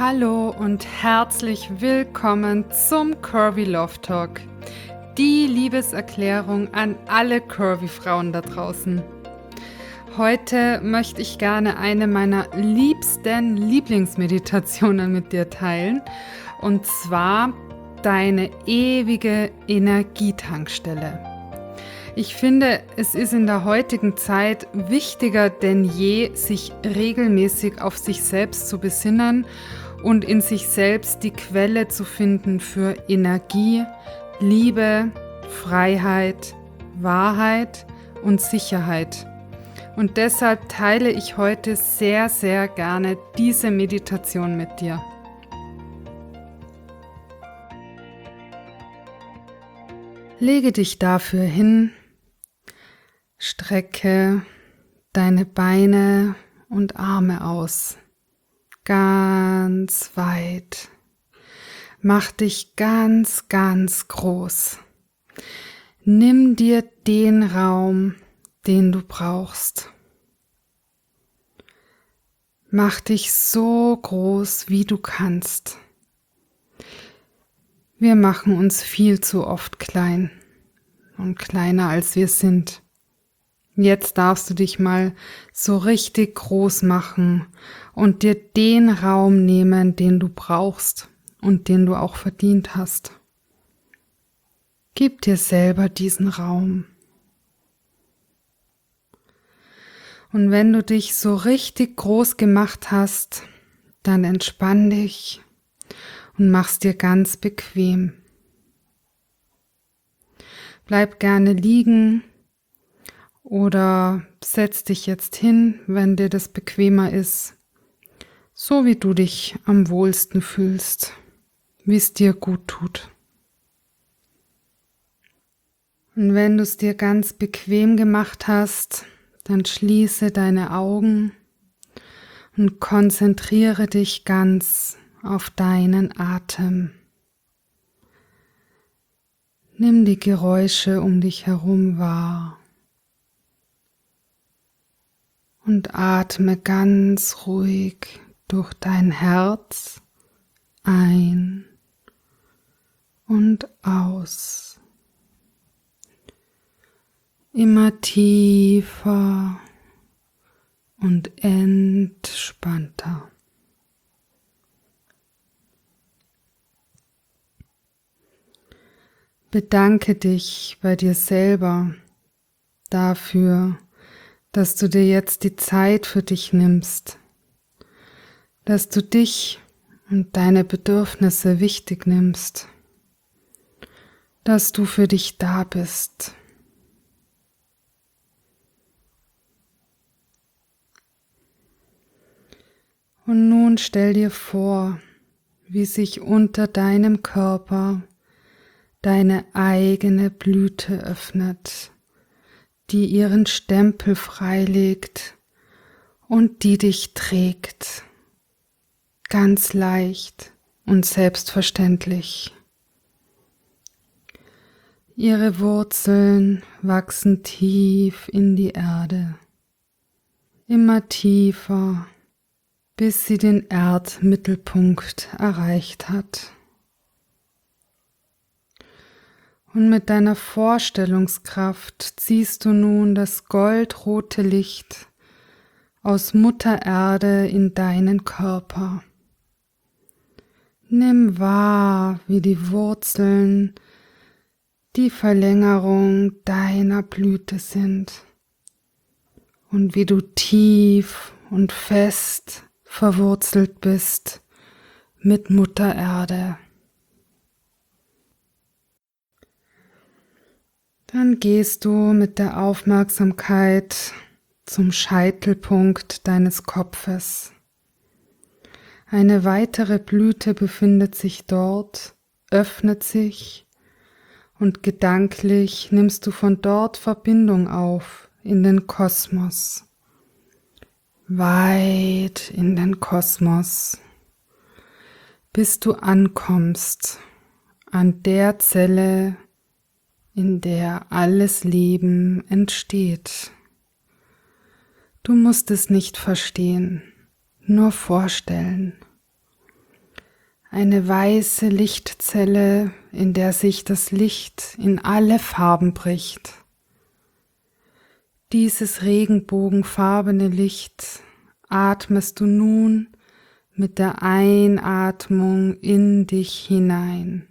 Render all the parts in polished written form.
Hallo und herzlich willkommen zum Curvy Love Talk, die Liebeserklärung an alle Curvy-Frauen da draußen. Heute möchte ich gerne eine meiner liebsten Lieblingsmeditationen mit dir teilen, und zwar deine ewige Energietankstelle. Ich finde, es ist in der heutigen Zeit wichtiger denn je, sich regelmäßig auf sich selbst zu besinnen und in sich selbst die Quelle zu finden für Energie, Liebe, Freiheit, Wahrheit und Sicherheit. Und deshalb teile ich heute sehr, sehr gerne diese Meditation mit dir. Lege dich dafür hin, strecke deine Beine und Arme aus, ganz weit. Mach dich ganz, ganz groß. Nimm dir den Raum, den du brauchst. Mach dich so groß, wie du kannst. Wir machen uns viel zu oft klein und kleiner, als wir sind. Jetzt darfst du dich mal so richtig groß machen und dir den Raum nehmen, den du brauchst und den du auch verdient hast. Gib dir selber diesen Raum. Und wenn du dich so richtig groß gemacht hast, dann entspann dich und mach's dir ganz bequem. Bleib gerne liegen oder setz dich jetzt hin, wenn dir das bequemer ist, so wie du dich am wohlsten fühlst, wie es dir gut tut. Und wenn du es dir ganz bequem gemacht hast, dann schließe deine Augen und konzentriere dich ganz auf deinen Atem. Nimm die Geräusche um dich herum wahr und atme ganz ruhig durch dein Herz ein und aus. Immer tiefer und entspannter. Bedanke dich bei dir selber dafür, dass du dir jetzt die Zeit für dich nimmst, dass du dich und deine Bedürfnisse wichtig nimmst, dass du für dich da bist. Und nun stell dir vor, wie sich unter deinem Körper deine eigene Blüte öffnet, die ihren Stempel freilegt und die dich trägt, ganz leicht und selbstverständlich. Ihre Wurzeln wachsen tief in die Erde, immer tiefer, bis sie den Erdmittelpunkt erreicht hat. Und mit deiner Vorstellungskraft ziehst du nun das goldrote Licht aus Mutter Erde in deinen Körper. Nimm wahr, wie die Wurzeln die Verlängerung deiner Blüte sind und wie du tief und fest verwurzelt bist mit Mutter Erde. Dann gehst du mit der Aufmerksamkeit zum Scheitelpunkt deines Kopfes. Eine weitere Blüte befindet sich dort, öffnet sich und gedanklich nimmst du von dort Verbindung auf in den Kosmos. Weit in den Kosmos, bis du ankommst an der Zelle, in der alles Leben entsteht. Du musst es nicht verstehen, nur vorstellen. Eine weiße Lichtzelle, in der sich das Licht in alle Farben bricht. Dieses regenbogenfarbene Licht atmest du nun mit der Einatmung in dich hinein.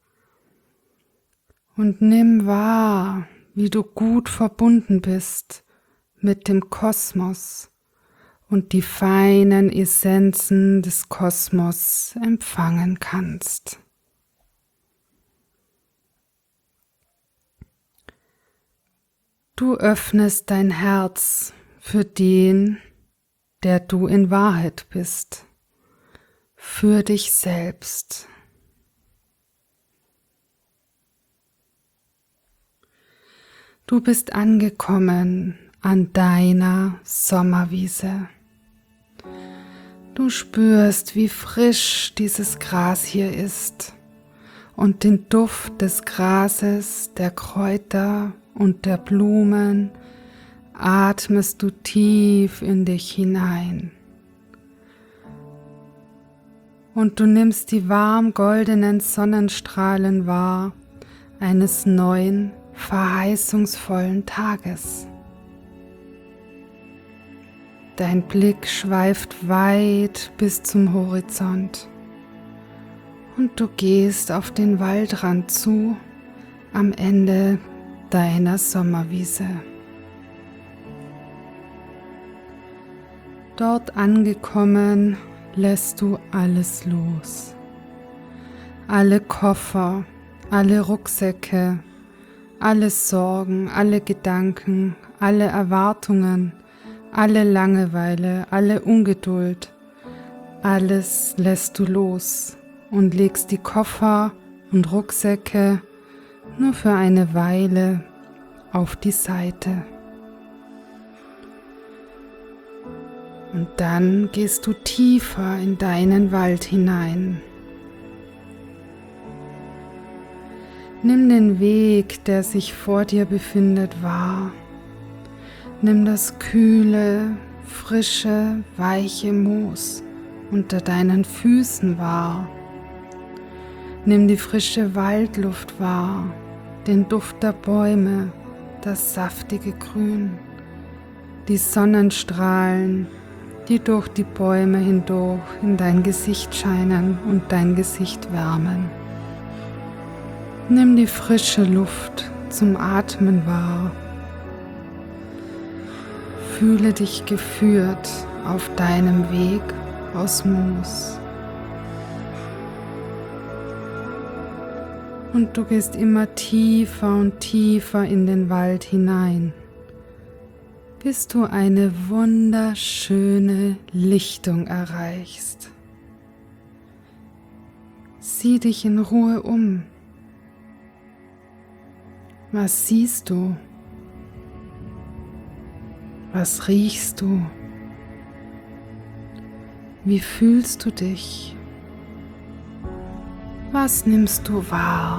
Und nimm wahr, wie du gut verbunden bist mit dem Kosmos und die feinen Essenzen des Kosmos empfangen kannst. Du öffnest dein Herz für den, der du in Wahrheit bist, für dich selbst. Du bist angekommen an deiner Sommerwiese. Du spürst, wie frisch dieses Gras hier ist und den Duft des Grases, der Kräuter und der Blumen atmest du tief in dich hinein. Und du nimmst die warm goldenen Sonnenstrahlen wahr eines neuen, verheißungsvollen Tages. Dein Blick schweift weit bis zum Horizont und du gehst auf den Waldrand zu, am Ende deiner Sommerwiese. Dort angekommen, lässt du alles los. Alle Koffer, alle Rucksäcke, alle Sorgen, alle Gedanken, alle Erwartungen, alle Langeweile, alle Ungeduld, alles lässt du los und legst die Koffer und Rucksäcke nur für eine Weile auf die Seite. Und dann gehst du tiefer in deinen Wald hinein. Nimm den Weg, der sich vor dir befindet, wahr. Nimm das kühle, frische, weiche Moos unter deinen Füßen wahr. Nimm die frische Waldluft wahr, den Duft der Bäume, das saftige Grün, die Sonnenstrahlen, die durch die Bäume hindurch in dein Gesicht scheinen und dein Gesicht wärmen. Nimm die frische Luft zum Atmen wahr. Fühle dich geführt auf deinem Weg aus Moos. Und du gehst immer tiefer und tiefer in den Wald hinein, bis du eine wunderschöne Lichtung erreichst. Sieh dich in Ruhe um. Was siehst du? Was riechst du? Wie fühlst du dich? Was nimmst du wahr?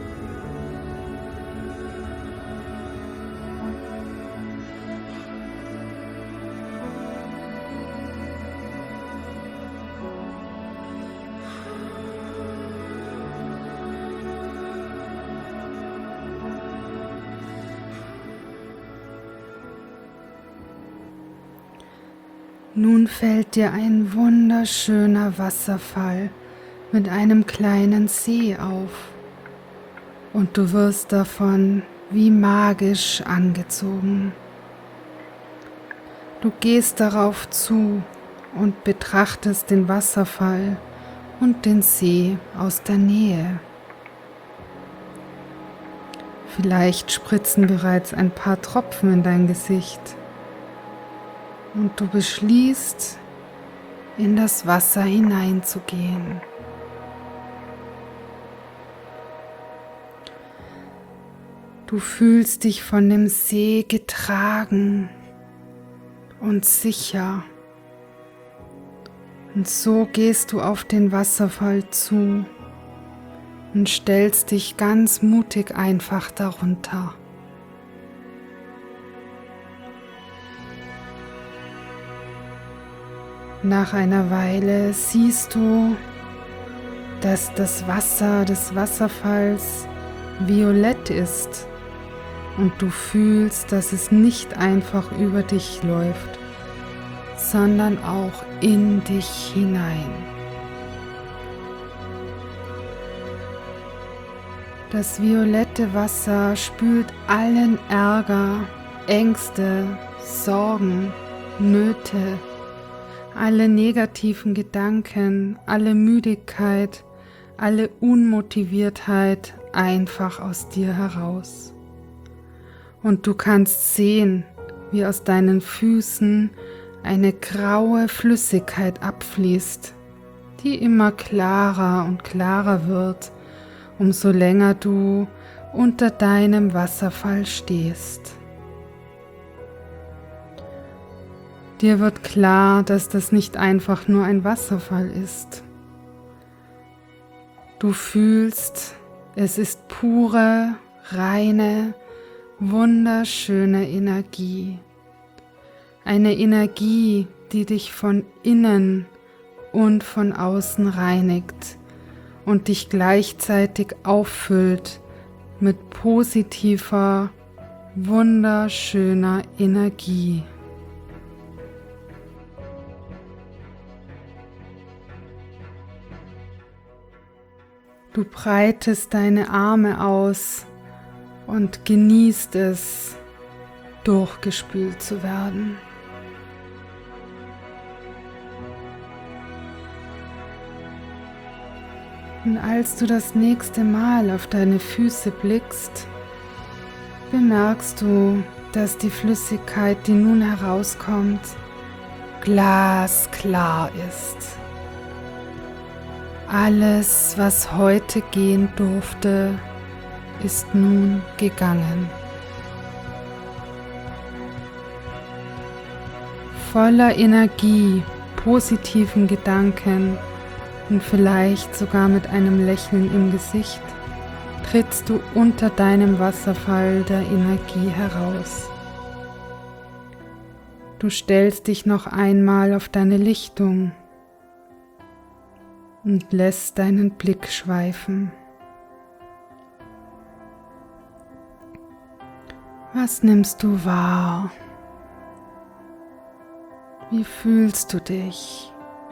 Nun fällt dir ein wunderschöner Wasserfall mit einem kleinen See auf und du wirst davon wie magisch angezogen. Du gehst darauf zu und betrachtest den Wasserfall und den See aus der Nähe. Vielleicht spritzen bereits ein paar Tropfen in dein Gesicht. Und du beschließt, in das Wasser hineinzugehen. Du fühlst dich von dem See getragen und sicher. Und so gehst du auf den Wasserfall zu und stellst dich ganz mutig einfach darunter. Nach einer Weile siehst du, dass das Wasser des Wasserfalls violett ist und du fühlst, dass es nicht einfach über dich läuft, sondern auch in dich hinein. Das violette Wasser spült allen Ärger, Ängste, Sorgen, Nöte, alle negativen Gedanken, alle Müdigkeit, alle Unmotiviertheit einfach aus dir heraus. Und du kannst sehen, wie aus deinen Füßen eine graue Flüssigkeit abfließt, die immer klarer und klarer wird, umso länger du unter deinem Wasserfall stehst. Dir wird klar, dass das nicht einfach nur ein Wasserfall ist. Du fühlst, es ist pure, reine, wunderschöne Energie. Eine Energie, die dich von innen und von außen reinigt und dich gleichzeitig auffüllt mit positiver, wunderschöner Energie. Du breitest deine Arme aus und genießt es, durchgespült zu werden. Und als du das nächste Mal auf deine Füße blickst, bemerkst du, dass die Flüssigkeit, die nun herauskommt, glasklar ist. Alles, was heute gehen durfte, ist nun gegangen. Voller Energie, positiven Gedanken und vielleicht sogar mit einem Lächeln im Gesicht, trittst du unter deinem Wasserfall der Energie heraus. Du stellst dich noch einmal auf deine Lichtung und lässt deinen Blick schweifen. Was nimmst du wahr? Wie fühlst du dich?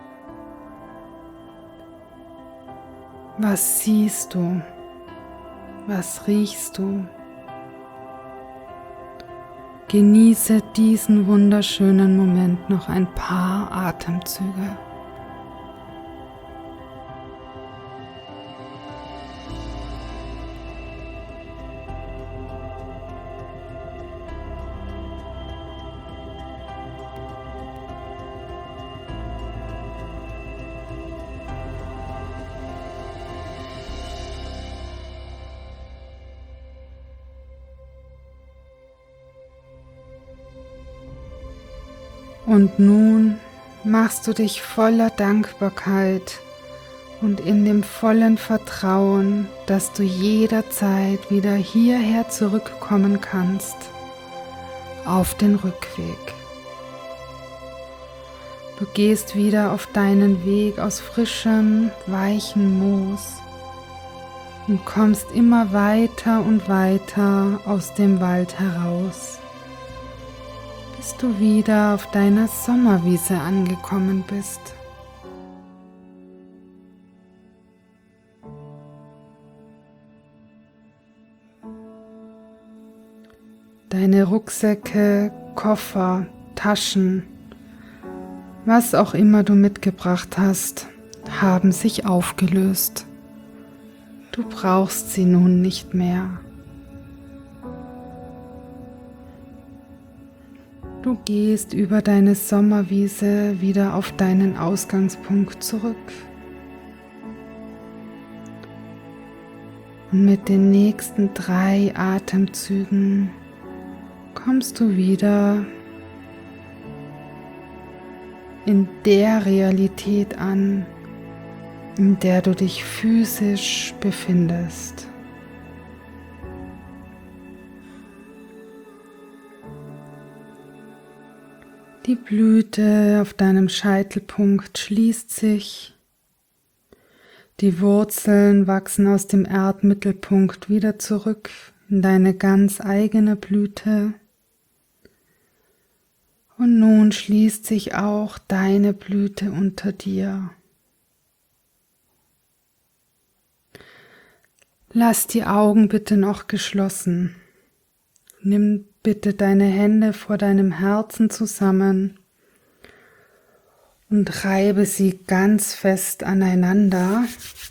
Was siehst du? Was riechst du? Genieße diesen wunderschönen Moment noch ein paar Atemzüge. Und nun machst du dich voller Dankbarkeit und in dem vollen Vertrauen, dass du jederzeit wieder hierher zurückkommen kannst, auf den Rückweg. Du gehst wieder auf deinen Weg aus frischem, weichem Moos und kommst immer weiter und weiter aus dem Wald heraus, bis du wieder auf deiner Sommerwiese angekommen bist. Deine Rucksäcke, Koffer, Taschen, was auch immer du mitgebracht hast, haben sich aufgelöst. Du brauchst sie nun nicht mehr. Du gehst über deine Sommerwiese wieder auf deinen Ausgangspunkt zurück. Und mit den nächsten 3 Atemzügen kommst du wieder in der Realität an, in der du dich physisch befindest. Die Blüte auf deinem Scheitelpunkt schließt sich, Die Wurzeln wachsen aus dem Erdmittelpunkt wieder zurück in deine ganz eigene Blüte. Und nun schließt sich auch deine Blüte unter dir. Lass die Augen bitte noch geschlossen. Nimm bitte deine Hände vor deinem Herzen zusammen und reibe sie ganz fest aneinander,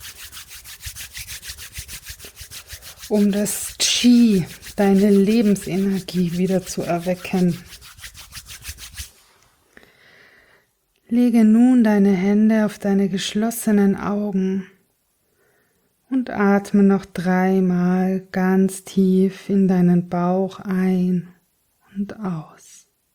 um das Qi, deine Lebensenergie, wieder zu erwecken. Lege nun deine Hände auf deine geschlossenen Augen und atme noch 3-mal ganz tief in deinen Bauch ein und aus.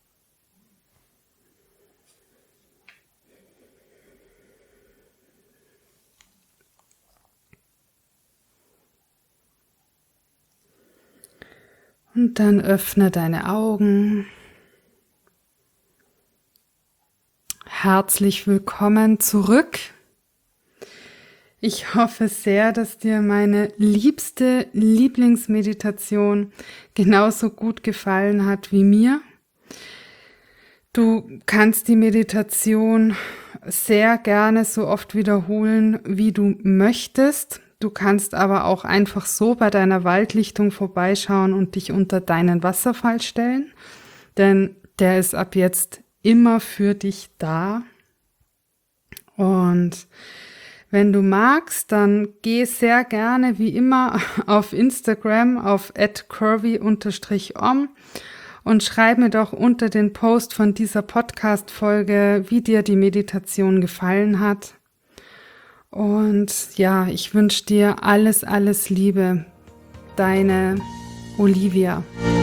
Und dann öffne deine Augen. Herzlich willkommen zurück. Ich hoffe sehr, dass dir meine liebste Lieblingsmeditation genauso gut gefallen hat wie mir. Du kannst die Meditation sehr gerne so oft wiederholen, wie du möchtest. Du kannst aber auch einfach so bei deiner Waldlichtung vorbeischauen und dich unter deinen Wasserfall stellen, denn der ist ab jetzt immer für dich da. Und wenn du magst, dann geh sehr gerne wie immer auf Instagram auf @curvy_om und schreib mir doch unter den Post von dieser Podcast-Folge, wie dir die Meditation gefallen hat. Und ja, ich wünsche dir alles, alles Liebe. Deine Olivia.